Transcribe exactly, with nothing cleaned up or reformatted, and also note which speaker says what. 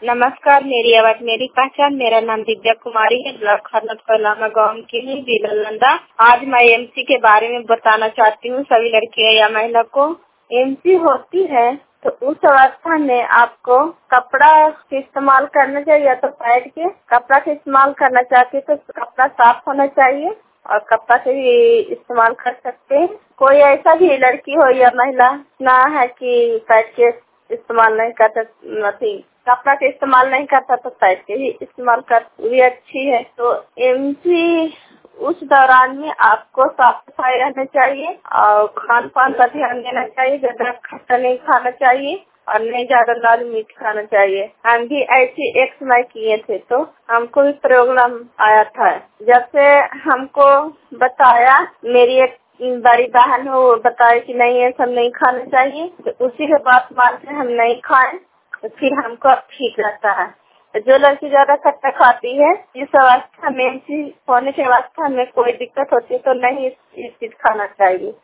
Speaker 1: नमस्कार, मेरी आवाज मेरी पहचान। मेरा नाम दिव्या कुमारी है, ब्लॉक खरनट कोलामा गाँव की हूँ, जिला नालंदा। आज मैं एमसी के बारे में बताना चाहती हूँ सभी लड़कियों या महिला को। एमसी होती है तो उस अवस्था में आपको कपड़ा इस्तेमाल करना चाहिए, या तो पैड के कपड़ा का इस्तेमाल करना चाहते तो कपड़ा साफ होना चाहिए और कपड़ा से भी इस्तेमाल कर सकते हैं। कोई ऐसा भी लड़की हो या महिला ना है कि पैड के इस्तेमाल नहीं करता, नहीं कपड़ा का इस्तेमाल नहीं करता तो पैड के ही इस्तेमाल कर भी अच्छी है। तो एमसी उस दौरान में आपको साफ सफाई रहना चाहिए और खान पान का ध्यान देना चाहिए। ज्यादा खट्टा नहीं खाना चाहिए और नहीं ज्यादा लाल मीट खाना चाहिए। हम भी ऐसे एक समय किए थे तो हमको भी प्रॉब्लम आया था। जब से हमको बताया, मेरी एक बड़ी बहन हो, वो बताए कि नहीं ये सब नहीं खाना चाहिए, तो उसी के बात मान के हम नहीं खाएं तो फिर हमको अब ठीक रहता है। जो लड़की ज्यादा खट्टा खाती है, इस अवस्था में होने की अवस्था में कोई दिक्कत होती है तो नहीं इस चीज खाना चाहिए।